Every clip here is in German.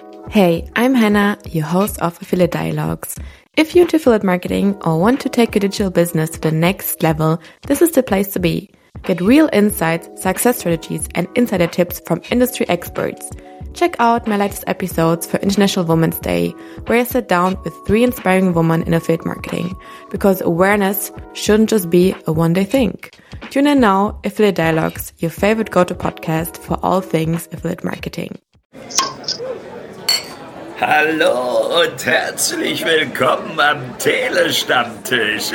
Hey, I'm Hannah, your host of Affiliate Dialogues. If you're into affiliate marketing or want to take your digital business to the next level, this is the place to be. Get real insights, success strategies, and insider tips from industry experts. Check out my latest episodes for International Women's Day, where I sit down with 3 inspiring women in affiliate marketing, because awareness shouldn't just be a one-day thing. Tune in now, Affiliate Dialogues, your favorite go-to podcast for all things affiliate marketing. Hallo und herzlich willkommen am Telestammtisch.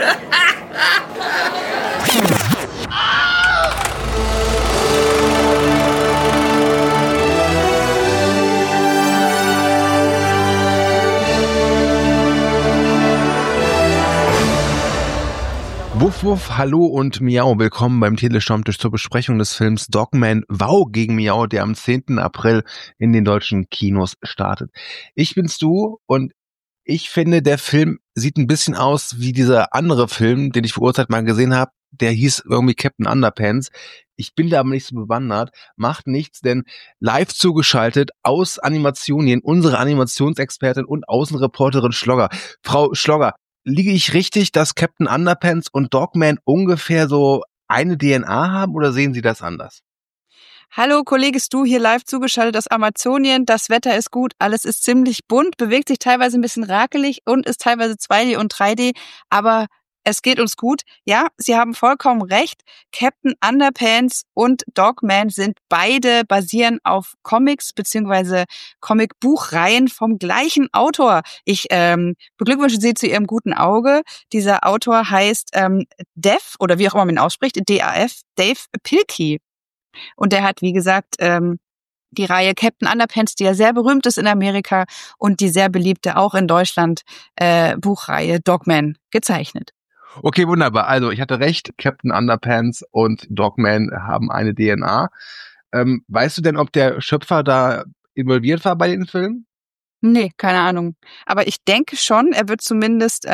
Wuff, wuff, hallo und Miau, willkommen beim Telestammtisch zur Besprechung des Films Dogman Wow gegen Miau, der am 10. April in den deutschen Kinos startet. Ich bin's du und ich finde, der Film sieht ein bisschen aus wie dieser andere Film, den ich vor Uhrzeit mal gesehen habe, der hieß irgendwie Captain Underpants. Ich bin da aber nicht so bewandert, macht nichts, denn live zugeschaltet aus Animationien, unsere Animationsexpertin und Außenreporterin Schlogger. Frau Schlogger, liege ich richtig, dass Captain Underpants und Dogman ungefähr so eine DNA haben oder sehen Sie das anders? Hallo, Kollege Stu, hier live zugeschaltet aus Amazonien. Das Wetter ist gut, alles ist ziemlich bunt, bewegt sich teilweise ein bisschen rakelig und ist teilweise 2D und 3D, aber es geht uns gut. Ja, Sie haben vollkommen recht. Captain Underpants und Dogman sind beide basieren auf Comics bzw. Comic-Buchreihen vom gleichen Autor. Ich beglückwünsche Sie zu Ihrem guten Auge. Dieser Autor heißt Dev, oder wie auch immer man ihn ausspricht, D-A-F, Dave Pilkey. Und der hat, wie gesagt, die Reihe Captain Underpants, die ja sehr berühmt ist in Amerika und die sehr beliebte auch in Deutschland Buchreihe Dogman gezeichnet. Okay, wunderbar. Also ich hatte recht, Captain Underpants und Dogman haben eine DNA. Weißt du denn, ob der Schöpfer da involviert war bei den Filmen? Nee, keine Ahnung. Aber ich denke schon, er wird zumindest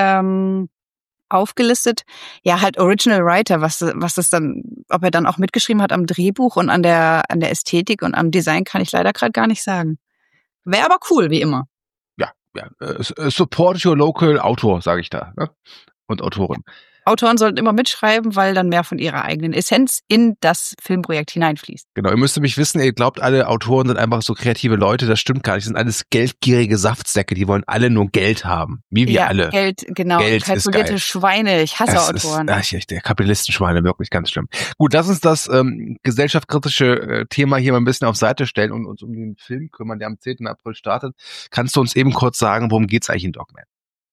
aufgelistet. Ja, halt Original Writer, was das dann, ob er dann auch mitgeschrieben hat am Drehbuch und an der Ästhetik und am Design, kann ich leider gerade gar nicht sagen. Wäre aber cool, wie immer. Ja, support your local Autor, sage ich da, ne? Und Autorin. Ja. Autoren sollten immer mitschreiben, weil dann mehr von ihrer eigenen Essenz in das Filmprojekt hineinfließt. Genau, ihr müsst nämlich wissen, ihr glaubt, alle Autoren sind einfach so kreative Leute, das stimmt gar nicht. Das sind alles geldgierige Saftsäcke, die wollen alle nur Geld haben. Wie wir alle. Geld, genau. Geld kalkulierte Schweine, ich hasse Autoren. Der Kapitalistenschweine, wirklich ganz schlimm. Gut, lass uns das gesellschaftskritische Thema hier mal ein bisschen auf Seite stellen und uns um den Film kümmern, der am 10. April startet. Kannst du uns eben kurz sagen, worum geht's eigentlich in Dogman?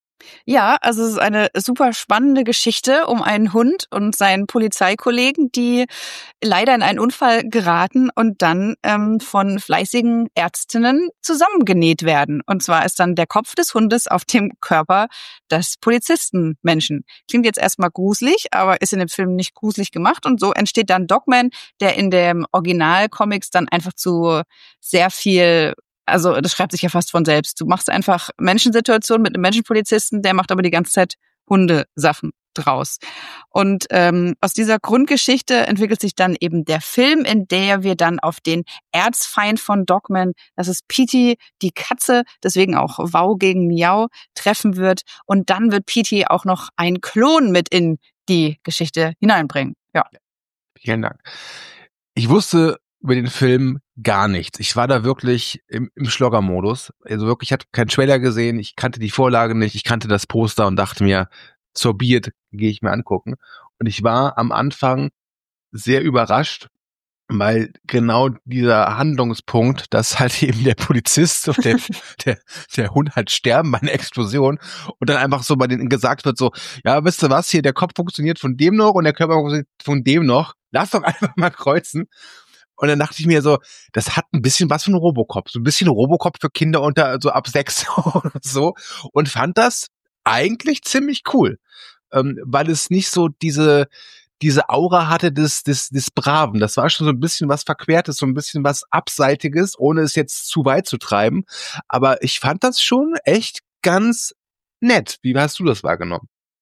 Ja, also es ist eine super spannende Geschichte um einen Hund und seinen Polizeikollegen, die leider in einen Unfall geraten und dann von fleißigen Ärztinnen zusammengenäht werden. Und zwar ist dann der Kopf des Hundes auf dem Körper des Polizistenmenschen. Klingt jetzt erstmal gruselig, aber ist in dem Film nicht gruselig gemacht. Und so entsteht dann Dogman, der in dem Originalcomics dann einfach zu sehr viel... Also das schreibt sich ja fast von selbst. Du machst einfach Menschensituationen mit einem Menschenpolizisten, der macht aber die ganze Zeit Hundesachen draus. Und aus dieser Grundgeschichte entwickelt sich dann eben der Film, in der wir dann auf den Erzfeind von Dogman, das ist Petey, die Katze, deswegen auch Wow gegen Miau, treffen wird. Und dann wird Petey auch noch einen Klon mit in die Geschichte hineinbringen. Ja. Vielen Dank. Ich wusste über den Film gar nichts. Ich war da wirklich im Schlogger-Modus. Also wirklich, ich hatte keinen Trailer gesehen, ich kannte die Vorlage nicht, ich kannte das Poster und dachte mir, zur Beard gehe ich mir angucken. Und ich war am Anfang sehr überrascht, weil genau dieser Handlungspunkt, dass halt eben der Polizist und der Hund halt sterben bei einer Explosion und dann einfach so bei denen gesagt wird so, ja, wisst ihr was, hier der Kopf funktioniert von dem noch und der Körper funktioniert von dem noch, lass doch einfach mal kreuzen. Und dann dachte ich mir so, das hat ein bisschen was von Robocop. So ein bisschen Robocop für Kinder unter so ab 6 oder so. Und fand das eigentlich ziemlich cool. Weil es nicht so diese Aura hatte des Braven. Das war schon so ein bisschen was Verquertes, so ein bisschen was Abseitiges, ohne es jetzt zu weit zu treiben. Aber ich fand das schon echt ganz nett. Wie hast du das wahrgenommen?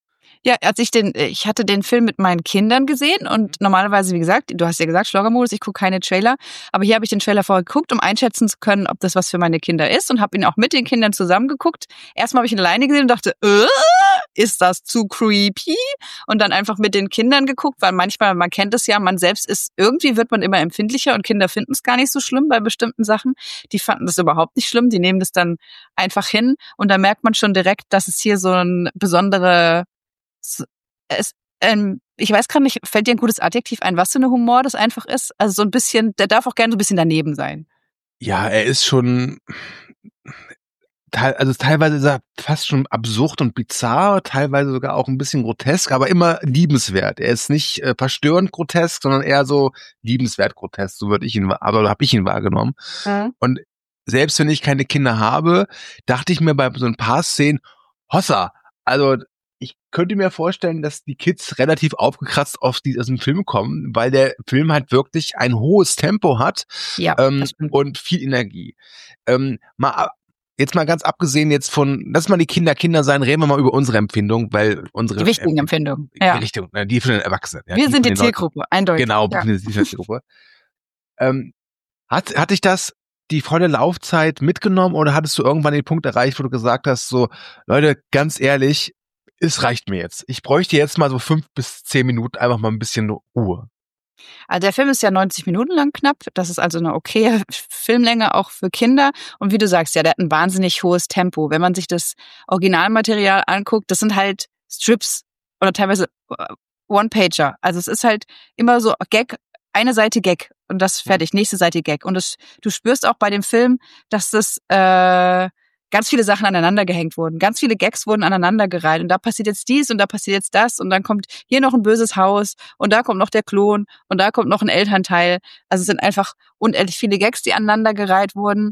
Ja, ich hatte den Film mit meinen Kindern gesehen und normalerweise, wie gesagt, du hast ja gesagt, Schloggermodus, ich gucke keine Trailer, aber hier habe ich den Trailer vorher geguckt, um einschätzen zu können, ob das was für meine Kinder ist und habe ihn auch mit den Kindern zusammen geguckt. Erstmal habe ich ihn alleine gesehen und dachte, ist das zu creepy? Und dann einfach mit den Kindern geguckt, weil manchmal, man kennt es ja, man selbst ist, irgendwie wird man immer empfindlicher und Kinder finden es gar nicht so schlimm bei bestimmten Sachen. Die fanden das überhaupt nicht schlimm, die nehmen das dann einfach hin und da merkt man schon direkt, dass es hier so ein ich weiß gerade nicht, fällt dir ein gutes Adjektiv ein, was für ein Humor das einfach ist? Also so ein bisschen, der darf auch gerne so ein bisschen daneben sein. Ja, er ist schon, also teilweise ist er fast schon absurd und bizarr, teilweise sogar auch ein bisschen grotesk, aber immer liebenswert. Er ist nicht verstörend grotesk, sondern eher so liebenswert grotesk, so habe ich ihn wahrgenommen. Mhm. Und selbst wenn ich keine Kinder habe, dachte ich mir bei so ein paar Szenen, Hossa, also ich könnte mir vorstellen, dass die Kids relativ aufgekratzt aus diesem Film kommen, weil der Film halt wirklich ein hohes Tempo hat, und viel Energie. Jetzt mal ganz abgesehen jetzt von, lass mal die Kinder sein, reden wir mal über unsere Empfindung, weil unsere die wichtigen Empfindungen, ja. Die für den Erwachsenen. Ja, wir sind die Zielgruppe, eindeutig. Genau, wir sind die Zielgruppe. Hat dich das die volle Laufzeit mitgenommen oder hattest du irgendwann den Punkt erreicht, wo du gesagt hast, so, Leute, ganz ehrlich, es reicht mir jetzt. Ich bräuchte jetzt mal so 5 bis 10 Minuten einfach mal ein bisschen Ruhe. Also der Film ist ja 90 Minuten lang knapp. Das ist also eine okaye Filmlänge auch für Kinder. Und wie du sagst, ja, der hat ein wahnsinnig hohes Tempo. Wenn man sich das Originalmaterial anguckt, das sind halt Strips oder teilweise One-Pager. Also es ist halt immer so Gag, eine Seite Gag und das fertig, nächste Seite Gag. Und du spürst auch bei dem Film, dass das ganz viele Sachen aneinander gehängt wurden. Ganz viele Gags wurden aneinandergereiht. Und da passiert jetzt dies und da passiert jetzt das. Und dann kommt hier noch ein böses Haus und da kommt noch der Klon und da kommt noch ein Elternteil. Also es sind einfach unendlich viele Gags, die aneinandergereiht wurden.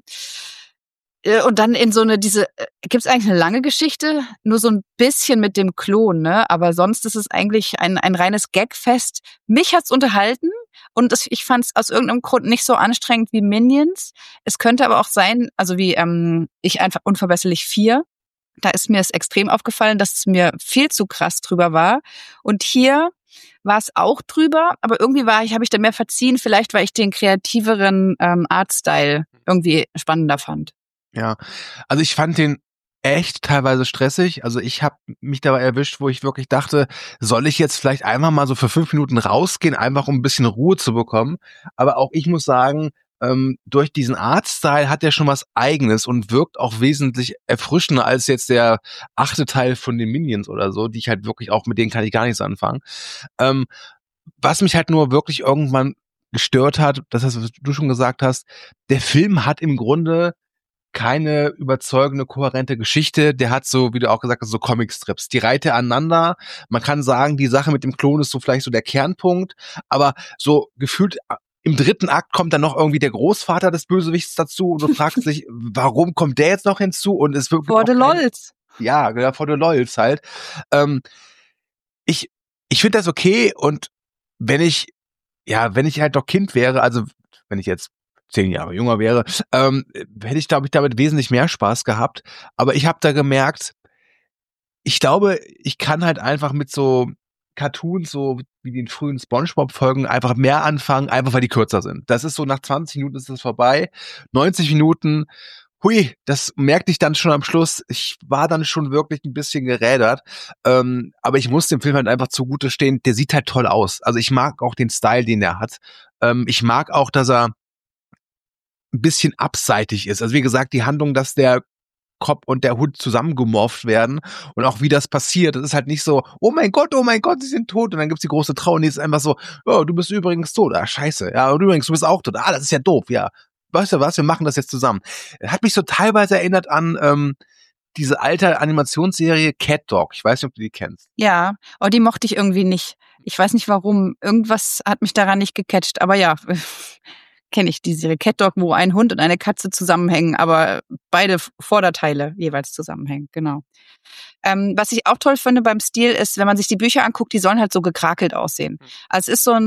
Und dann in so gibt's eigentlich eine lange Geschichte? Nur so ein bisschen mit dem Klon, ne? Aber sonst ist es eigentlich ein reines Gagfest. Mich hat's unterhalten. Und ich fand es aus irgendeinem Grund nicht so anstrengend wie Minions. Es könnte aber auch sein, also wie ich einfach unverbesserlich 4. Da ist mir es extrem aufgefallen, dass es mir viel zu krass drüber war. Und hier war es auch drüber, aber irgendwie habe ich da mehr verziehen, vielleicht weil ich den kreativeren Artstyle irgendwie spannender fand. Ja, also ich fand den echt teilweise stressig. Also ich habe mich dabei erwischt, wo ich wirklich dachte, soll ich jetzt vielleicht einfach mal so für 5 Minuten rausgehen, einfach um ein bisschen Ruhe zu bekommen. Aber auch ich muss sagen, durch diesen Artstyle hat er schon was Eigenes und wirkt auch wesentlich erfrischender als jetzt der 8. Teil von den Minions oder so, die ich halt wirklich auch, mit denen kann ich gar nichts anfangen. Was mich halt nur wirklich irgendwann gestört hat, das heißt, was du schon gesagt hast, der Film hat im Grunde keine überzeugende, kohärente Geschichte. Der hat so, wie du auch gesagt hast, so Comicstrips. Die reiht er aneinander. Man kann sagen, die Sache mit dem Klon ist so vielleicht so der Kernpunkt, aber so gefühlt im 3. Akt kommt dann noch irgendwie der Großvater des Bösewichts dazu und du fragst dich, warum kommt der jetzt noch hinzu? Und es wird For the Lols. Ja, for the Lols halt. Ich finde das okay und wenn ich halt doch Kind wäre, also wenn ich jetzt 10 Jahre jünger wäre, hätte ich, glaube ich, damit wesentlich mehr Spaß gehabt. Aber ich habe da gemerkt, ich glaube, ich kann halt einfach mit so Cartoons, so wie den frühen SpongeBob-Folgen, einfach mehr anfangen, einfach weil die kürzer sind. Das ist so, nach 20 Minuten ist das vorbei. 90 Minuten, hui, das merkte ich dann schon am Schluss. Ich war dann schon wirklich ein bisschen gerädert. Aber ich muss dem Film halt einfach zugute stehen, der sieht halt toll aus. Also ich mag auch den Style, den er hat. Ich mag auch, dass er ein bisschen abseitig ist. Also wie gesagt, die Handlung, dass der Cop und der Hund zusammengemorpht werden und auch wie das passiert, das ist halt nicht so, oh mein Gott, sie sind tot und dann gibt's die große Trauer und die ist einfach so, oh, du bist übrigens tot, scheiße, ja, und übrigens, du bist auch tot, das ist ja doof, ja, weißt du was, wir machen das jetzt zusammen. Hat mich so teilweise erinnert an diese alte Animationsserie Cat Dog, ich weiß nicht, ob du die kennst. Ja, aber die mochte ich irgendwie nicht. Ich weiß nicht warum, irgendwas hat mich daran nicht gecatcht, aber ja, kenne ich die Serie Cat Dog, wo ein Hund und eine Katze zusammenhängen, aber beide Vorderteile jeweils zusammenhängen, genau. Was ich auch toll finde beim Stil ist, wenn man sich die Bücher anguckt, die sollen halt so gekrakelt aussehen. Also es ist so ein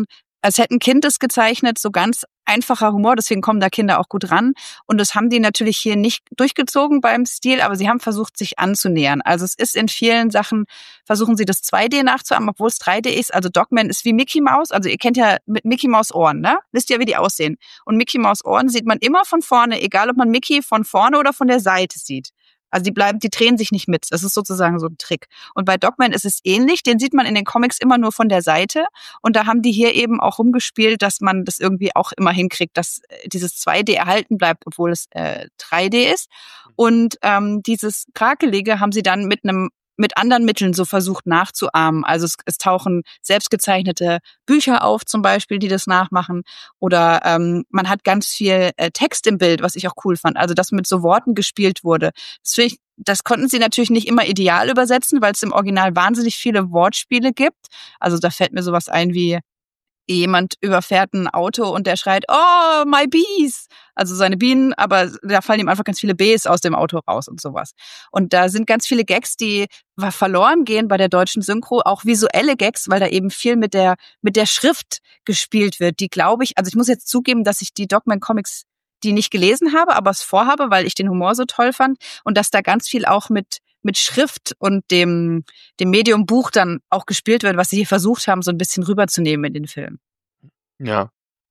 als hätte ein Kind es gezeichnet, so ganz einfacher Humor, deswegen kommen da Kinder auch gut ran. Und das haben die natürlich hier nicht durchgezogen beim Stil, aber sie haben versucht, sich anzunähern. Also es ist in vielen Sachen, versuchen sie das 2D nachzuahmen, obwohl es 3D ist. Also Dogman ist wie Mickey Mouse. Also ihr kennt ja mit Mickey Mouse Ohren, ne? Wisst ihr, wie die aussehen? Und Mickey Mouse Ohren sieht man immer von vorne, egal ob man Mickey von vorne oder von der Seite sieht. Also die drehen sich nicht mit. Das ist sozusagen so ein Trick. Und bei Dogman ist es ähnlich. Den sieht man in den Comics immer nur von der Seite. Und da haben die hier eben auch rumgespielt, dass man das irgendwie auch immer hinkriegt, dass dieses 2D erhalten bleibt, obwohl es 3D ist. Und dieses Krakelige haben sie dann mit anderen Mitteln so versucht nachzuahmen. Also es tauchen selbstgezeichnete Bücher auf zum Beispiel, die das nachmachen. Oder man hat ganz viel Text im Bild, was ich auch cool fand. Also dass mit so Worten gespielt wurde. Das konnten sie natürlich nicht immer ideal übersetzen, weil es im Original wahnsinnig viele Wortspiele gibt. Also da fällt mir sowas ein wie jemand überfährt ein Auto und der schreit, oh, my bees! Also seine Bienen, aber da fallen ihm einfach ganz viele Bs aus dem Auto raus und sowas. Und da sind ganz viele Gags, die verloren gehen bei der deutschen Synchro, auch visuelle Gags, weil da eben viel mit der Schrift gespielt wird, die glaube ich, also ich muss jetzt zugeben, dass ich die Dogman Comics die nicht gelesen habe, aber es vorhabe, weil ich den Humor so toll fand und dass da ganz viel auch mit Schrift und dem Medium Buch dann auch gespielt wird, was sie hier versucht haben, so ein bisschen rüberzunehmen in den Film. Ja.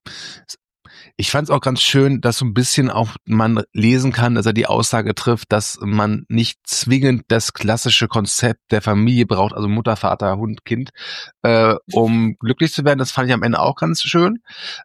Ich fand es auch ganz schön, dass so ein bisschen auch man lesen kann, dass er die Aussage trifft, dass man nicht zwingend das klassische Konzept der Familie braucht, also Mutter, Vater, Hund, Kind, um glücklich zu werden. Das fand ich am Ende auch ganz schön.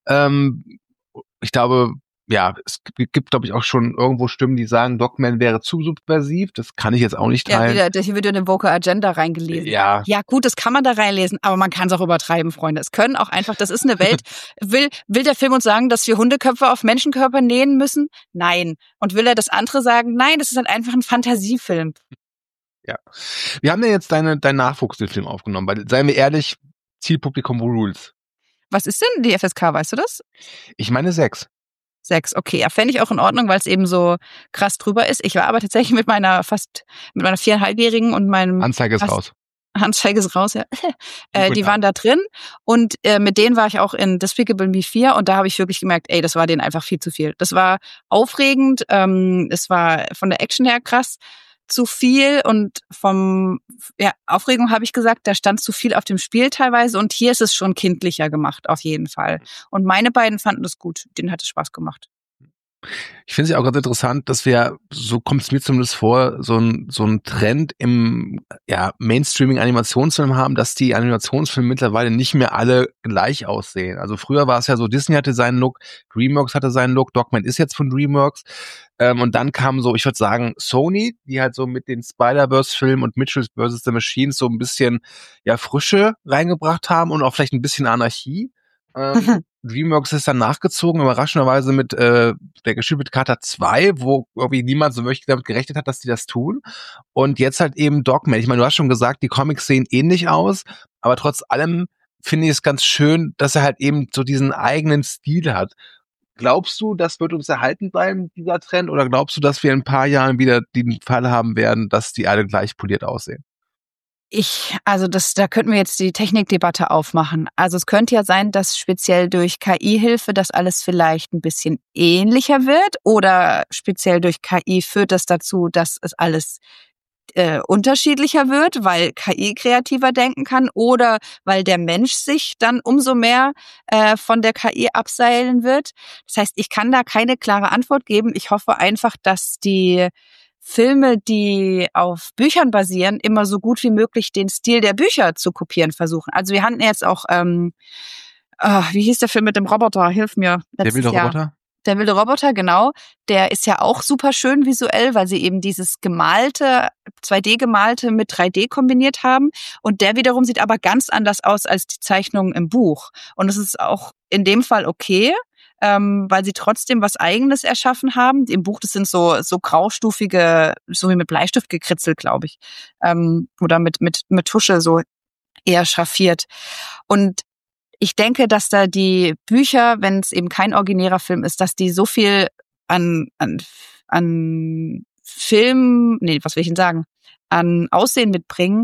Ich glaube, ja, es gibt, glaube ich, auch schon irgendwo Stimmen, die sagen, Dogman wäre zu subversiv. Das kann ich jetzt auch nicht teilen. Ja, hier wird eine Woke Agenda reingelesen. Ja. Ja, gut, das kann man da reinlesen, aber man kann es auch übertreiben, Freunde. Es können auch einfach, das ist eine Welt. Will der Film uns sagen, dass wir Hundeköpfe auf Menschenkörper nähen müssen? Nein. Und will er das andere sagen? Nein, das ist halt einfach ein Fantasiefilm. Ja. Wir haben ja jetzt dein Nachwuchs den Film aufgenommen, weil, seien wir ehrlich, Zielpublikum Rules. Was ist denn die FSK, weißt du das? Ich meine 6. 6, okay. Ja, fände ich auch in Ordnung, weil es eben so krass drüber ist. Ich war aber tatsächlich mit meiner 4,5-Jährigen und meinem... Anzeige ist raus. Anzeige ist raus, ja. Die waren da drin und mit denen war ich auch in Despicable Me 4 und da habe ich wirklich gemerkt, ey, das war denen einfach viel zu viel. Das war aufregend, es war von der Action her krass zu viel und Aufregung habe ich gesagt, da stand zu viel auf dem Spiel teilweise und hier ist es schon kindlicher gemacht, auf jeden Fall. Und meine beiden fanden das gut, denen hat es Spaß gemacht. Ich finde es ja auch ganz interessant, dass wir, so kommt es mir zumindest vor, so ein Trend im Mainstreaming-Animationsfilm haben, dass die Animationsfilme mittlerweile nicht mehr alle gleich aussehen. Also früher war es ja so, Disney hatte seinen Look, DreamWorks hatte seinen Look, Dogman ist jetzt von DreamWorks. Und dann kam so, ich würde sagen, Sony, die halt so mit den Spider-Verse-Filmen und Mitchell vs. the Machines so ein bisschen Frische reingebracht haben und auch vielleicht ein bisschen Anarchie. DreamWorks ist dann nachgezogen, überraschenderweise mit der Geschichte mit Carter 2, wo irgendwie niemand so wirklich damit gerechnet hat, dass die das tun. Und jetzt halt eben Dogman. Ich meine, du hast schon gesagt, die Comics sehen ähnlich aus, aber trotz allem finde ich es ganz schön, dass er halt eben so diesen eigenen Stil hat. Glaubst du, das wird uns erhalten bleiben, dieser Trend, oder glaubst du, dass wir in ein paar Jahren wieder den Fall haben werden, dass die alle gleich poliert aussehen? Da könnten wir jetzt die Technikdebatte aufmachen. Also es könnte ja sein, dass speziell durch KI-Hilfe das alles vielleicht ein bisschen ähnlicher wird oder speziell durch KI führt das dazu, dass es alles unterschiedlicher wird, weil KI kreativer denken kann oder weil der Mensch sich dann umso mehr von der KI abseilen wird. Das heißt, ich kann da keine klare Antwort geben. Ich hoffe einfach, dass die Filme, die auf Büchern basieren, immer so gut wie möglich den Stil der Bücher zu kopieren versuchen. Also wir hatten jetzt auch, wie hieß der Film mit dem Roboter? Hilf mir. Der wilde Roboter? Der wilde Roboter, genau. Der ist ja auch super schön visuell, weil sie eben dieses gemalte, 2D-gemalte mit 3D kombiniert haben. Und der wiederum sieht aber ganz anders aus als die Zeichnungen im Buch. Und es ist auch in dem Fall okay, weil sie trotzdem was Eigenes erschaffen haben. Im Buch, das sind so graustufige, so wie mit Bleistift gekritzelt, glaube ich. Oder mit Tusche so eher schraffiert. Und ich denke, dass da die Bücher, wenn es eben kein originärer Film ist, dass die so viel an Film, was will ich denn sagen, an Aussehen mitbringen,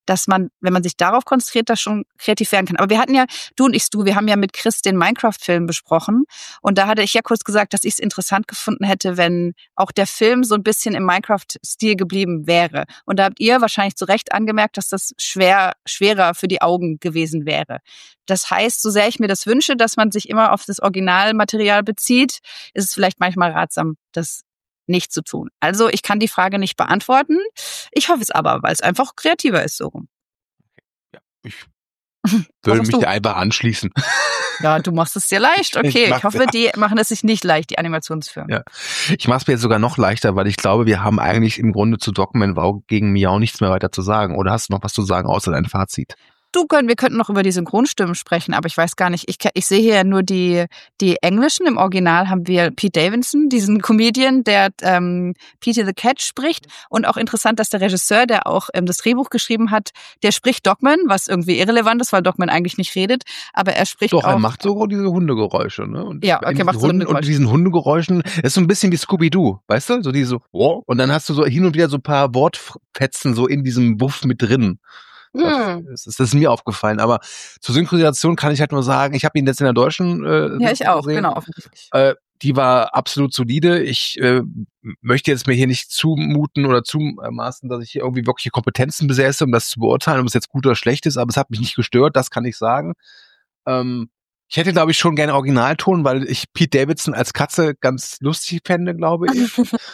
dass man, wenn man sich darauf konzentriert, das schon kreativ werden kann. Aber wir hatten ja, wir haben ja mit Chris den Minecraft-Film besprochen und da hatte ich ja kurz gesagt, dass ich es interessant gefunden hätte, wenn auch der Film so ein bisschen im Minecraft-Stil geblieben wäre. Und da habt ihr wahrscheinlich zu Recht angemerkt, dass das schwerer für die Augen gewesen wäre. Das heißt, so sehr ich mir das wünsche, dass man sich immer auf das Originalmaterial bezieht, ist es vielleicht manchmal ratsam, das nicht zu tun. Also ich kann die Frage nicht beantworten. Ich hoffe es aber, weil es einfach kreativer ist so rum. Ja, ich würde mich da einfach anschließen. Ja, du machst es dir leicht. Okay, ich hoffe, die machen es sich nicht leicht, die Animationsfirmen. Ja, ich mache es mir jetzt sogar noch leichter, weil ich glaube, wir haben eigentlich im Grunde zu Dogman Wow gegen Miau nichts mehr weiter zu sagen. Oder hast du noch was zu sagen, außer dein Fazit? Wir könnten noch über die Synchronstimmen sprechen, aber ich weiß gar nicht, ich sehe hier ja nur die englischen. Im Original haben wir Pete Davidson, diesen Comedian, der Petey the Cat spricht. Und auch interessant, dass der Regisseur, der auch das Drehbuch geschrieben hat, der spricht Dogman, was irgendwie irrelevant ist, weil Dogman eigentlich nicht redet. Aber er spricht Doch, auch... er macht sogar diese Hundegeräusche. Ne? Und ja, okay, macht so Hundegeräusche. Und diesen Hundegeräuschen, das ist so ein bisschen wie Scooby-Doo, weißt du? So diese, wow. Und dann hast du so hin und wieder so ein paar Wortfetzen so in diesem Buff mit drin. Das ist mir aufgefallen, aber zur Synchronisation kann ich halt nur sagen, ich habe ihn jetzt in der deutschen ja, ich auch, gesehen. Genau, offensichtlich. Die war absolut solide. Ich möchte jetzt mir hier nicht zumuten oder zumaßen, dass ich hier irgendwie wirkliche Kompetenzen besäße, um das zu beurteilen, ob es jetzt gut oder schlecht ist, aber es hat mich nicht gestört, das kann ich sagen. Ich hätte, glaube ich, schon gerne Originalton, weil ich Pete Davidson als Katze ganz lustig fände, glaube ich.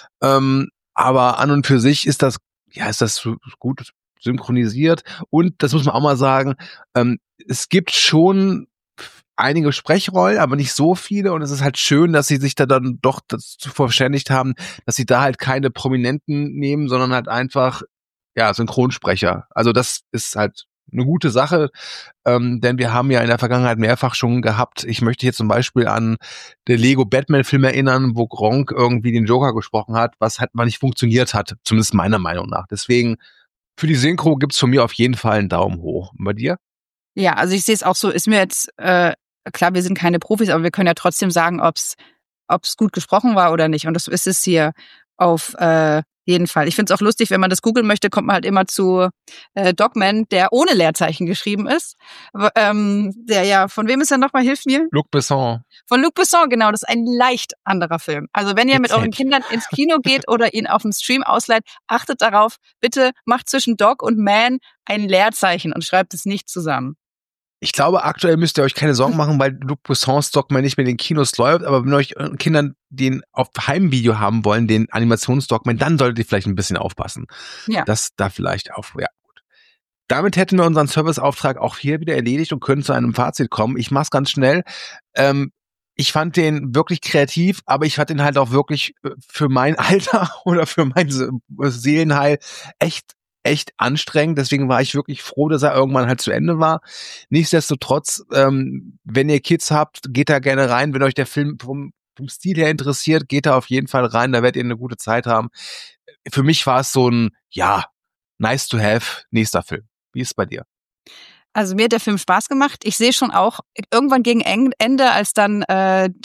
Aber an und für sich ist das gut synchronisiert. Und, das muss man auch mal sagen, es gibt schon einige Sprechrollen, aber nicht so viele. Und es ist halt schön, dass sie sich da dann doch dazu verständigt haben, dass sie da halt keine Prominenten nehmen, sondern halt einfach, ja, Synchronsprecher. Also das ist halt eine gute Sache, denn wir haben ja in der Vergangenheit mehrfach schon gehabt, ich möchte hier zum Beispiel an den Lego Batman-Film erinnern, wo Gronk irgendwie den Joker gesprochen hat, was halt mal nicht funktioniert hat, zumindest meiner Meinung nach. Deswegen für die Synchro gibt's von mir auf jeden Fall einen Daumen hoch. Und bei dir? Ja, also ich sehe es auch so, ist mir jetzt, klar, wir sind keine Profis, aber wir können ja trotzdem sagen, ob's gut gesprochen war oder nicht. Und das ist es hier auf jeden Fall. Ich finde es auch lustig, wenn man das googeln möchte, kommt man halt immer zu Dogman, der ohne Leerzeichen geschrieben ist. Der ja, von wem ist er nochmal? Hilf mir. Luc Besson. Von Luc Besson, genau. Das ist ein leicht anderer Film. Also wenn ihr mit euren Kindern ins Kino geht oder ihn auf dem Stream ausleiht, achtet darauf, bitte macht zwischen Dog und Man ein Leerzeichen und schreibt es nicht zusammen. Ich glaube, aktuell müsst ihr euch keine Sorgen machen, weil Luc Bessons Dogman nicht mehr in den Kinos läuft, aber wenn euch Kindern den auf Heimvideo haben wollen, den Animationsdogman, dann solltet ihr vielleicht ein bisschen aufpassen. Ja. Das da vielleicht auf, ja gut. Damit hätten wir unseren Serviceauftrag auch hier wieder erledigt und können zu einem Fazit kommen. Ich mach's ganz schnell. Ich fand den wirklich kreativ, aber ich fand den halt auch wirklich für mein Alter oder für mein Seelenheil echt anstrengend, deswegen war ich wirklich froh, dass er irgendwann halt zu Ende war. Nichtsdestotrotz, wenn ihr Kids habt, geht da gerne rein. Wenn euch der Film vom Stil her interessiert, geht da auf jeden Fall rein, da werdet ihr eine gute Zeit haben. Für mich war es so ein, ja, nice to have, nächster Film. Wie ist es bei dir? Also mir hat der Film Spaß gemacht. Ich sehe schon auch irgendwann gegen Ende, als dann noch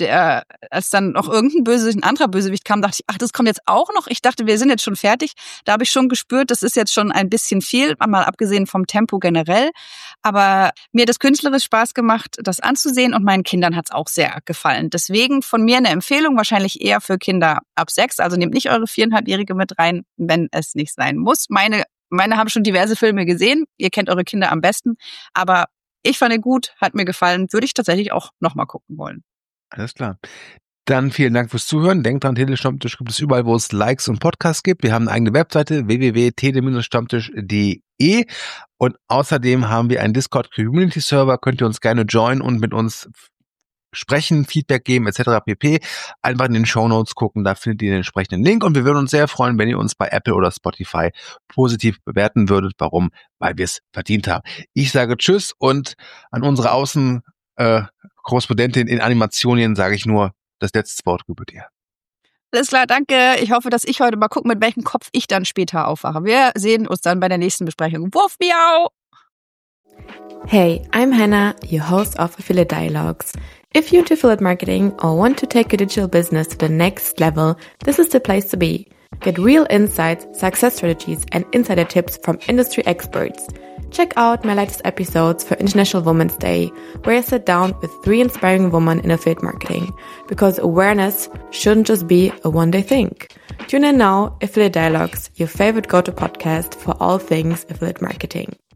ein anderer Bösewicht kam, dachte ich, ach, das kommt jetzt auch noch. Ich dachte, wir sind jetzt schon fertig. Da habe ich schon gespürt, das ist jetzt schon ein bisschen viel, mal abgesehen vom Tempo generell. Aber mir hat es künstlerisch Spaß gemacht, das anzusehen und meinen Kindern hat es auch sehr gefallen. Deswegen von mir eine Empfehlung, wahrscheinlich eher für Kinder ab 6. Also nehmt nicht eure 4,5-Jährige mit rein, wenn es nicht sein muss. Meine haben schon diverse Filme gesehen. Ihr kennt eure Kinder am besten. Aber ich fand ihn gut, hat mir gefallen. Würde ich tatsächlich auch nochmal gucken wollen. Alles klar. Dann vielen Dank fürs Zuhören. Denkt dran, Telestammtisch gibt es überall, wo es Likes und Podcasts gibt. Wir haben eine eigene Webseite, www.tele-stammtisch.de. Und außerdem haben wir einen Discord-Community-Server. Könnt ihr uns gerne joinen und mit uns sprechen, Feedback geben etc. pp. Einfach in den Shownotes gucken, da findet ihr den entsprechenden Link und wir würden uns sehr freuen, wenn ihr uns bei Apple oder Spotify positiv bewerten würdet. Warum? Weil wir es verdient haben. Ich sage Tschüss und an unsere Außenkorrespondentin in Animationien sage ich nur, das letzte Wort gebührt ihr. Alles klar, danke. Ich hoffe, dass ich heute mal gucke, mit welchem Kopf ich dann später aufwache. Wir sehen uns dann bei der nächsten Besprechung. Wuff, miau! Hey, I'm Hannah, your host of Affiliate Dialogues. If you're into affiliate marketing or want to take your digital business to the next level, this is the place to be. Get real insights, success strategies, and insider tips from industry experts. check out my latest episodes for International Women's Day, where I sit down with 3 inspiring women in affiliate marketing, because awareness shouldn't just be a one-day thing. Tune in now, Affiliate Dialogues, your favorite go-to podcast for all things affiliate marketing.